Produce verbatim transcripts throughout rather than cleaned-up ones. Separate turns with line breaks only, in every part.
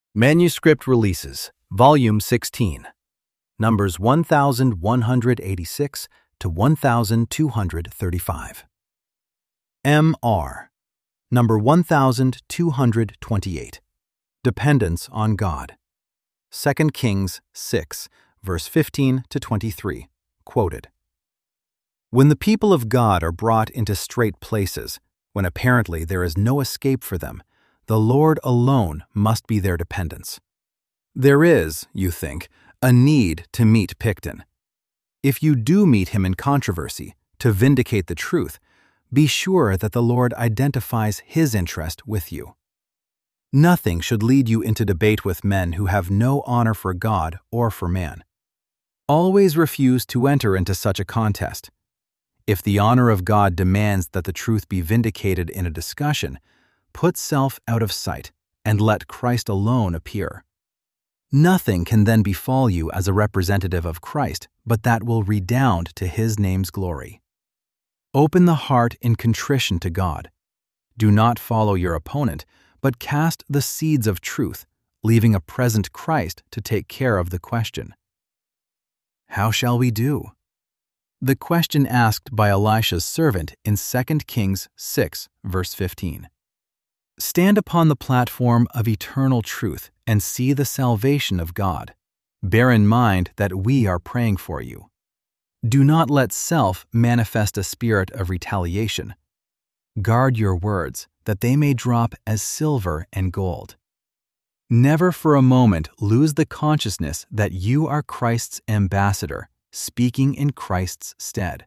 Manuscript Releases, Volume sixteen, numbers one thousand one hundred eighty-six to one thousand two hundred thirty-five. M R, number one thousand two hundred twenty-eight, Dependence on God. Second Kings six, verse fifteen to twenty-three, quoted. When the people of God are brought into strait places, when apparently there is no escape for them, the Lord alone must be their dependence. There is, you think, a need to meet Picton. If you do meet him in controversy, to vindicate the truth, be sure that the Lord identifies his interest with you. Nothing should lead you into debate with men who have no honor for God or for man. Always refuse to enter into such a contest. If the honor of God demands that the truth be vindicated in a discussion, put self out of sight and let Christ alone appear. Nothing can then befall you as a representative of Christ, but that will redound to his name's glory. Open the heart in contrition to God. Do not follow your opponent, but cast the seeds of truth, leaving a present Christ to take care of the question. How shall we do? The question asked by Elisha's servant in Second Kings six, verse fifteen. Stand upon the platform of eternal truth and see the salvation of God. Bear in mind that we are praying for you. Do not let self manifest a spirit of retaliation. Guard your words, that they may drop as silver and gold. Never for a moment lose the consciousness that you are Christ's ambassador, speaking in Christ's stead.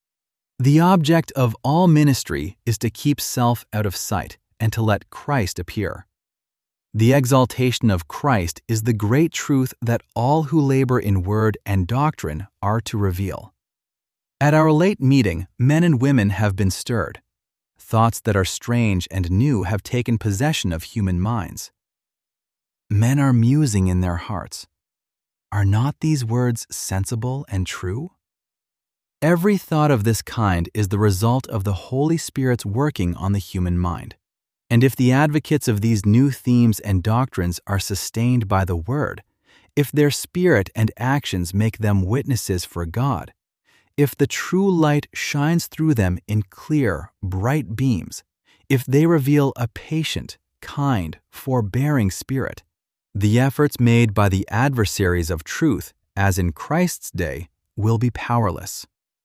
The object of all ministry is to keep self out of sight and to let Christ appear. The exaltation of Christ is the great truth that all who labor in word and doctrine are to reveal. At our late meeting, men and women have been stirred. Thoughts that are strange and new have taken possession of human minds. Men are musing in their hearts. Are not these words sensible and true? Every thought of this kind is the result of the Holy Spirit's working on the human mind. And if the advocates of these new themes and doctrines are sustained by the Word, if their spirit and actions make them witnesses for God, if the true light shines through them in clear, bright beams, if they reveal a patient, kind, forbearing spirit, the efforts made by the adversaries of truth, as in Christ's day, will be powerless.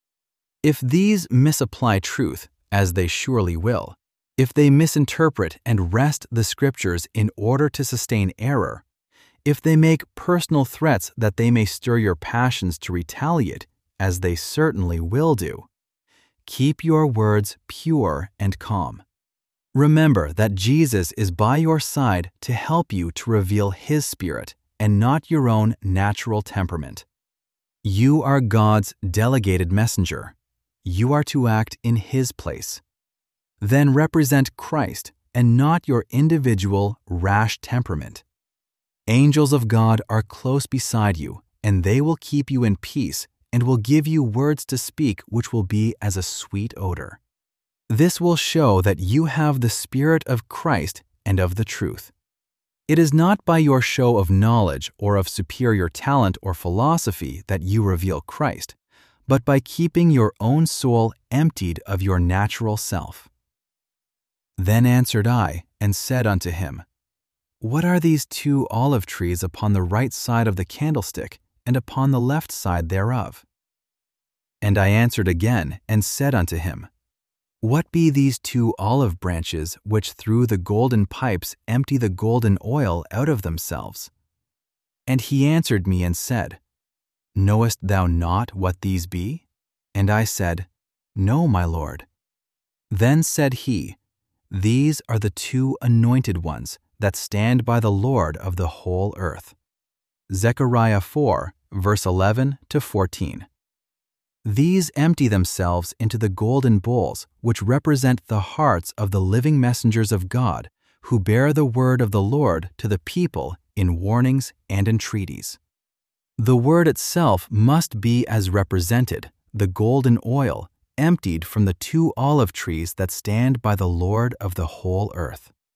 If these misapply truth, as they surely will, if they misinterpret and wrest the Scriptures in order to sustain error, if they make personal threats that they may stir your passions to retaliate, as they certainly will do, keep your words pure and calm. Remember that Jesus is by your side to help you to reveal His Spirit and not your own natural temperament. You are God's delegated messenger. You are to act in His place. Then represent Christ and not your individual rash temperament. Angels of God are close beside you, and they will keep you in peace and will give you words to speak which will be as a sweet odor. This will show that you have the Spirit of Christ and of the truth. It is not by your show of knowledge or of superior talent or philosophy that you reveal Christ, but by keeping your own soul emptied of your natural self. Then answered I, and said unto him, What are these two olive trees upon the right side of the candlestick, and upon the left side thereof? And I answered again, and said unto him, What be these two olive branches which through the golden pipes empty the golden oil out of themselves? And he answered me and said, Knowest thou not what these be? And I said, No, my Lord. Then said he, These are the two anointed ones that stand by the Lord of the whole earth. Zechariah four, verse eleven to fourteen. These empty themselves into the golden bowls, which represent the hearts of the living messengers of God, who bear the word of the Lord to the people in warnings and entreaties. The word itself must be as represented, the golden oil, emptied from the two olive trees that stand by the Lord of the whole earth.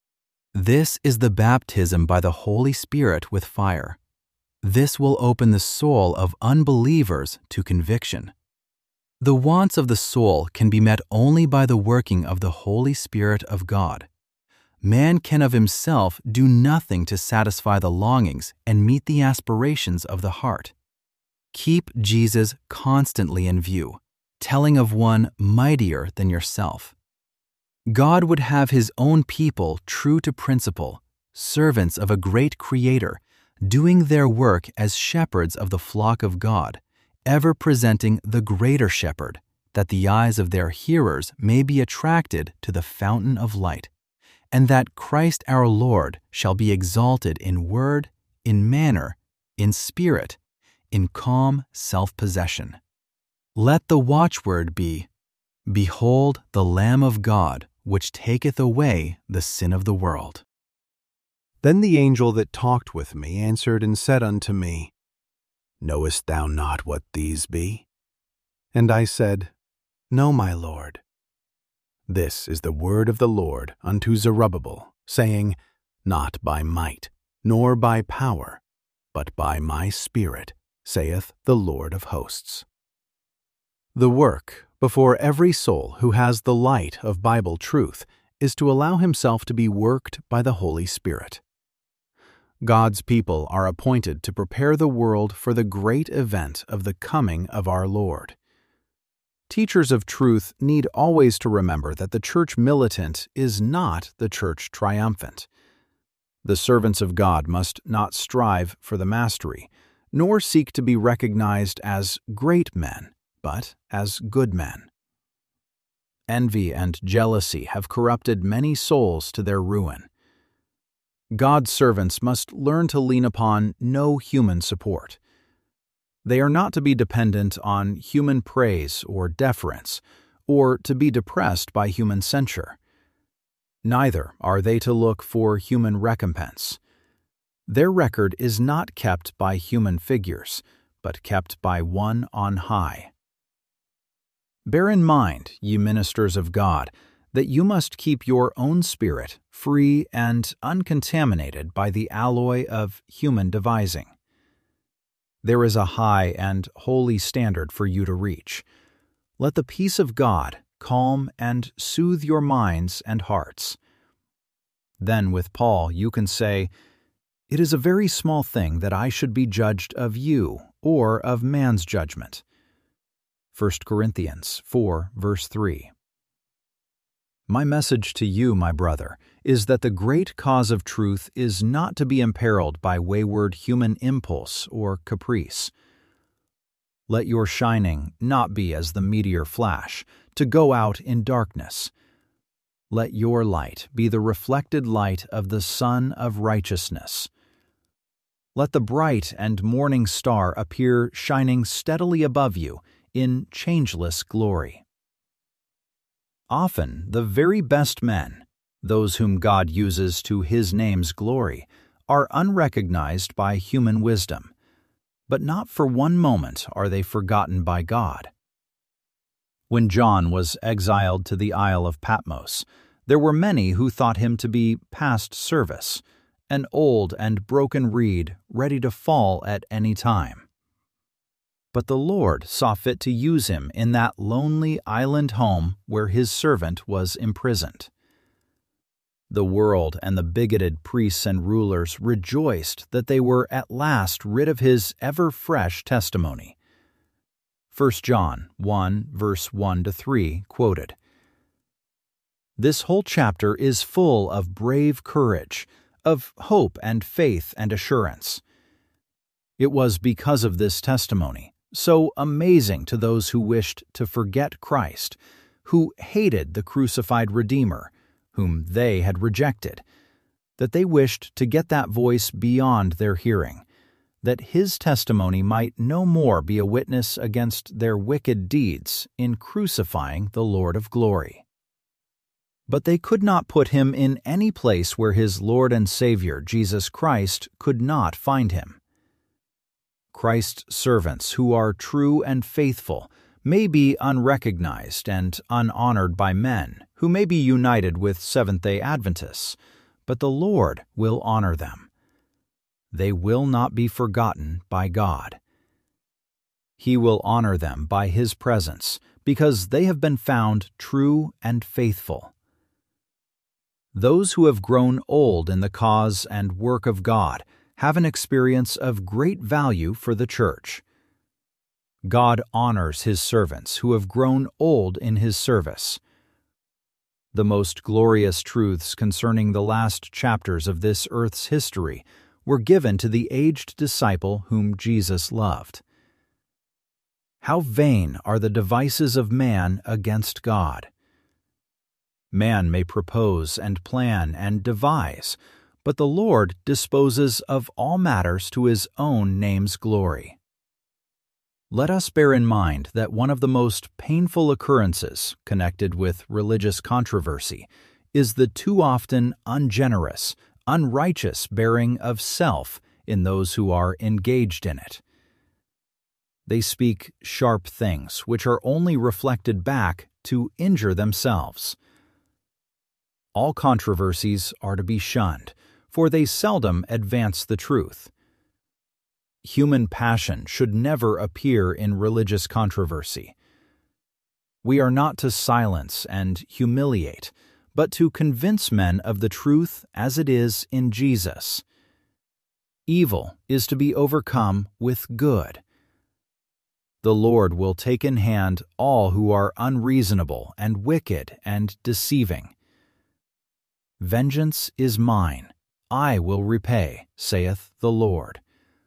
This is the baptism by the Holy Spirit with fire. This will open the soul of unbelievers to conviction. The wants of the soul can be met only by the working of the Holy Spirit of God. Man can of himself do nothing to satisfy the longings and meet the aspirations of the heart. Keep Jesus constantly in view, telling of one mightier than yourself. God would have his own people true to principle, servants of a great Creator, doing their work as shepherds of the flock of God, ever presenting the greater shepherd, that the eyes of their hearers may be attracted to the fountain of light, and that Christ our Lord shall be exalted in word, in manner, in spirit, in calm self-possession. Let the watchword be, Behold the Lamb of God, which taketh away the sin of the world.
Then the angel that talked with me answered and said unto me, Knowest thou not what these be? And I said, No, my Lord. This is the word of the Lord unto Zerubbabel, saying, Not by might, nor by power, but by my Spirit, saith the Lord of hosts. The work before every soul who has the light of Bible truth is to allow himself to be worked by the Holy Spirit. God's people are appointed to prepare the world for the great event of the coming of our Lord. Teachers of truth need always to remember that the church militant is not the church triumphant. The servants of God must not strive for the mastery, nor seek to be recognized as great men, but as good men. Envy and jealousy have corrupted many souls to their ruin. God's servants must learn to lean upon no human support. They are not to be dependent on human praise or deference, or to be depressed by human censure. Neither are they to look for human recompense. Their record is not kept by human figures, but kept by one on high. Bear in mind, ye ministers of God, that you must keep your own spirit free and uncontaminated by the alloy of human devising. There is a high and holy standard for you to reach. Let the peace of God calm and soothe your minds and hearts. Then with Paul you can say, It is a very small thing that I should be judged of you or of man's judgment. First Corinthians four, verse three. My message to you, my brother, is that the great cause of truth is not to be imperiled by wayward human impulse or caprice. Let your shining not be as the meteor flash, to go out in darkness. Let your light be the reflected light of the Sun of Righteousness. Let the bright and morning star appear shining steadily above you in changeless glory. Often the very best men, those whom God uses to His name's glory, are unrecognized by human wisdom, but not for one moment are they forgotten by God. When John was exiled to the Isle of Patmos, there were many who thought him to be past service, an old and broken reed ready to fall at any time. But the Lord saw fit to use him in that lonely island home where His servant was imprisoned. The world and the bigoted priests and rulers rejoiced that they were at last rid of his ever-fresh testimony. First John one, verse one to three, quoted. This whole chapter is full of brave courage, of hope and faith and assurance. It was because of this testimony, so amazing to those who wished to forget Christ, who hated the crucified Redeemer, whom they had rejected, that they wished to get that voice beyond their hearing, that His testimony might no more be a witness against their wicked deeds in crucifying the Lord of glory. But they could not put Him in any place where His Lord and Savior, Jesus Christ, could not find Him. Christ's servants who are true and faithful may be unrecognized and unhonored by men who may be united with Seventh-day Adventists,
but the Lord will honor them. They will not be forgotten by God. He will honor them by His presence, because they have been found true and faithful. Those who have grown old in the cause and work of God have an experience of great value for the church. God honors His servants who have grown old in His service. The most glorious truths concerning the last chapters of this earth's history were given to the aged disciple whom Jesus loved. How vain are the devices of man against God! Man may propose and plan and devise, but the Lord disposes of all matters to His own name's glory. Let us bear in mind that one of the most painful occurrences connected with religious controversy is the too often ungenerous, unrighteous bearing of self in those who are engaged in it. They speak sharp things which are only reflected back to injure themselves. All controversies are to be shunned, for they seldom advance the truth. Human passion should never appear in religious controversy. We are not to silence and humiliate, but to convince men of the truth as it is in Jesus. Evil is to be overcome with good. The Lord will take in hand all who are unreasonable and wicked and deceiving. Vengeance is mine, I will repay, saith the Lord.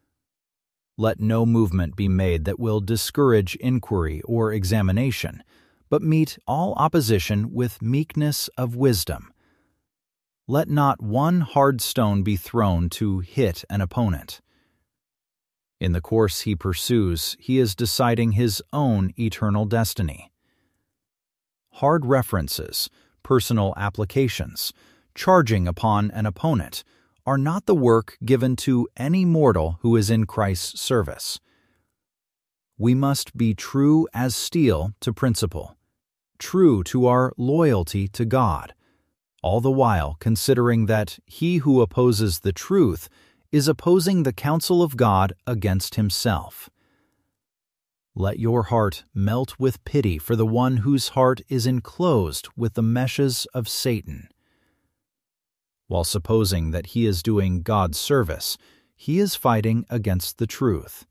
Let no movement be made that will discourage inquiry or examination, but meet all opposition with meekness of wisdom. Let not one hard stone be thrown to hit an opponent. In the course he pursues, he is deciding his own eternal destiny. Hard references, personal applications, charging upon an opponent, are not the work given to any mortal who is in Christ's service. We must be true as steel to principle, true to our loyalty to God, all the while considering that he who opposes the truth is opposing the counsel of God against himself. Let your heart melt with pity for the one whose heart is enclosed with the meshes of Satan. While supposing that he is doing God's service, he is fighting against the truth.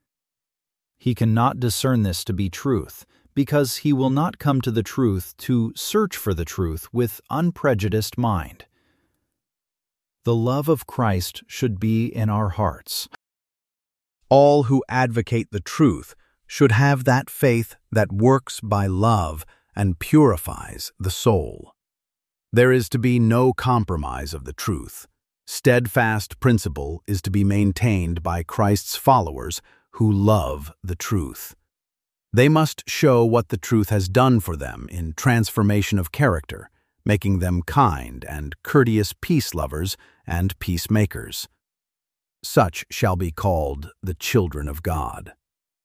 He cannot discern this to be truth, because he will not come to the truth to search for the truth with unprejudiced mind. The love of Christ should be in our hearts.
All who advocate the truth should have that faith that works by love and purifies the soul. There is to be no compromise of the truth. Steadfast principle is to be maintained by Christ's followers who love the truth. They must show what the truth has done for them in transformation of character, making them kind and courteous peace lovers and peacemakers. Such shall be called the children of God.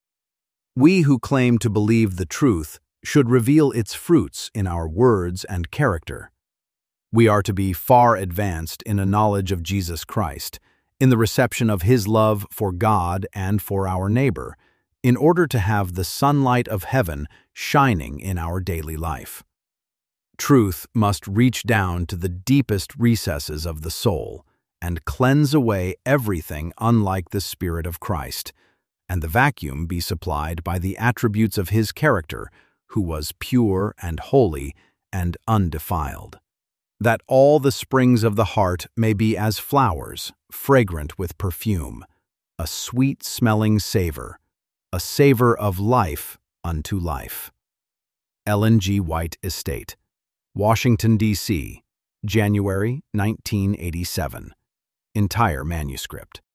We who claim to believe the truth should reveal its fruits in our words and character. We are to be far advanced in a knowledge of Jesus Christ, in the reception of His love for God and for our neighbor, in order to have the sunlight of heaven shining in our daily life. Truth must reach down to the deepest recesses of the soul and cleanse away everything unlike the Spirit of Christ, and the vacuum be supplied by the attributes of His character, who was pure and holy and undefiled, that all the springs of the heart may be as flowers, fragrant with perfume, a sweet-smelling savor, a savor of life unto life. Ellen G. White Estate, Washington, D C, January nineteen eighty-seven. Entire manuscript.